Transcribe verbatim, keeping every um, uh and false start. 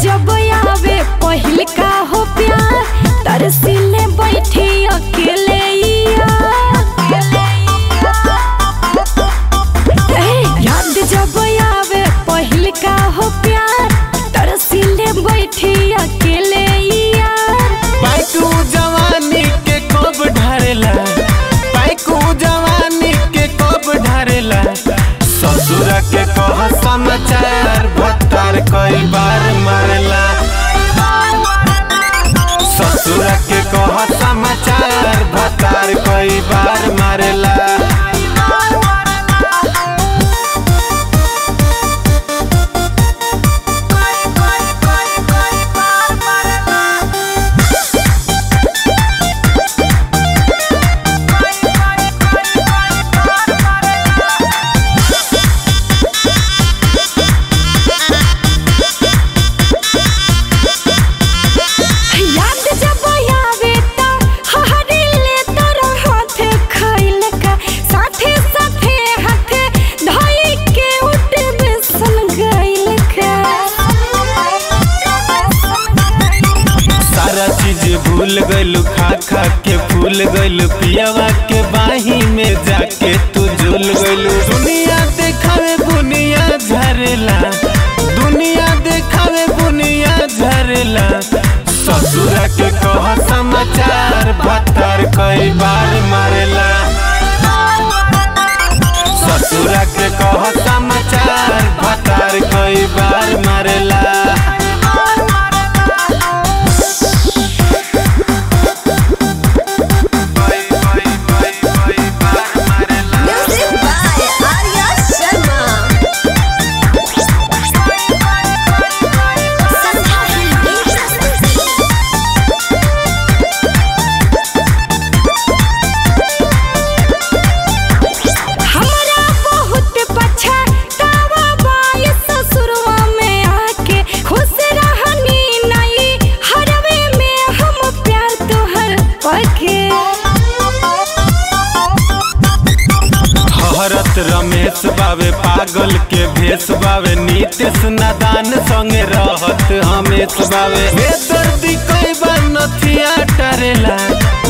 जब आवे पहिल का हो प्यार तरसीले बैठी अकेले याद जब आवे पहिल का हो प्यार तरसीले बैठी अकेले पाइकू जवानी के कब ढारेला पाइकू जवानी के कब ढारेला ससुर के कह समाचार भत्तार कई बार मारेला ससुर के कह समाचार भत्तार कई बार मारेला भूल गइलू खा खा के फूल गइलू पियावा के बाही में जाके तू झूल गइलू दुनिया देखावे बुनिया झरेला दुनिया देखावे बुनिया झरेला ससुर के कह समाचार भत्तार कई बार मारेला ससुर के कह समाचार भत्तार कई बार मारेला हरत रमेश बावे पागल के भेष बावे नीतीश नादान संगे रहत हमेश बावे बेदर्दी कई बार नथिया टरेला।